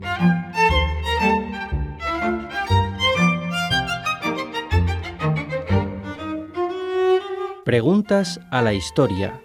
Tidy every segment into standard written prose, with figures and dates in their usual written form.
Preguntas a la historia.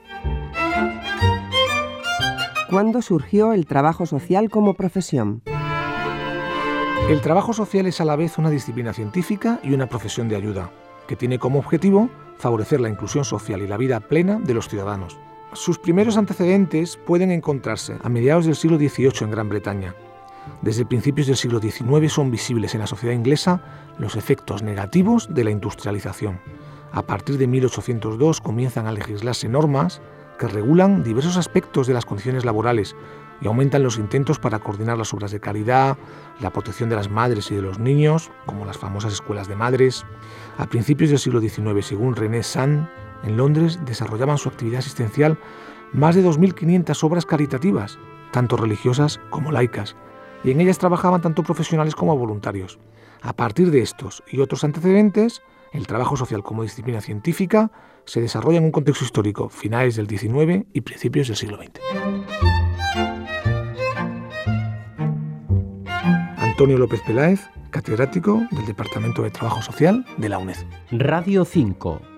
¿Cuándo surgió el trabajo social como profesión? El trabajo social es a la vez una disciplina científica y una profesión de ayuda, que tiene como objetivo favorecer la inclusión social y la vida plena de los ciudadanos. Sus primeros antecedentes pueden encontrarse a mediados del siglo XVIII en Gran Bretaña. Desde principios del siglo XIX son visibles en la sociedad inglesa los efectos negativos de la industrialización. A partir de 1802 comienzan a legislarse normas que regulan diversos aspectos de las condiciones laborales y aumentan los intentos para coordinar las obras de caridad, la protección de las madres y de los niños, como las famosas escuelas de madres. A principios del siglo XIX, según René Sand, en Londres desarrollaban su actividad asistencial más de 2.500 obras caritativas, tanto religiosas como laicas, y en ellas trabajaban tanto profesionales como voluntarios. A partir de estos y otros antecedentes, el trabajo social como disciplina científica se desarrolla en un contexto histórico, finales del XIX y principios del siglo XX. Antonio López Peláez, catedrático del Departamento de Trabajo Social de la UNED. Radio 5.